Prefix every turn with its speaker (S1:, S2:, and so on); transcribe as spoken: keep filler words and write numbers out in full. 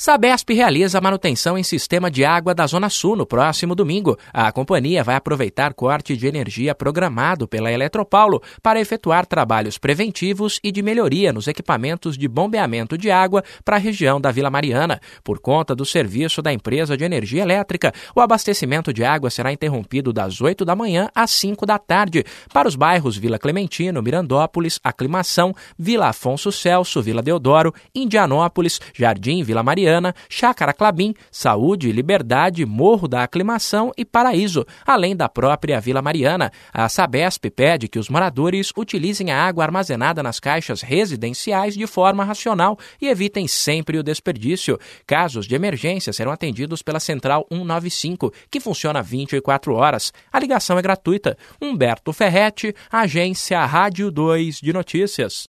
S1: Sabesp realiza manutenção em sistema de água da Zona Sul no próximo domingo. A companhia vai aproveitar corte de energia programado pela Eletropaulo para efetuar trabalhos preventivos e de melhoria nos equipamentos de bombeamento de água para a região da Vila Mariana. Por conta do serviço da empresa de energia elétrica, o abastecimento de água será interrompido das oito da manhã às cinco da tarde para os bairros Vila Clementino, Mirandópolis, Aclimação, Vila Afonso Celso, Vila Deodoro, Indianópolis, Jardim Vila Mariana, Chácara Clabim, Saúde e Liberdade, Morro da Aclimação e Paraíso, além da própria Vila Mariana. A Sabesp pede que os moradores utilizem a água armazenada nas caixas residenciais de forma racional e evitem sempre o desperdício. Casos de emergência serão atendidos pela Central cento e noventa e cinco, que funciona vinte e quatro horas. A ligação é gratuita. Humberto Ferretti, Agência Rádio dois de Notícias.